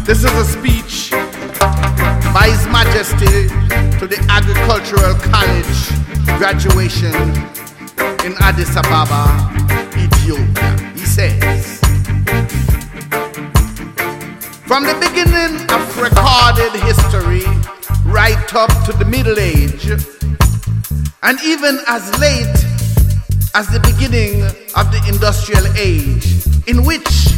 This is a speech by His Majesty to the Agricultural College graduation in Addis Ababa, Ethiopia. He says, from the beginning of recorded history right up to the Middle Age, and even as late as the beginning of the Industrial Age, in which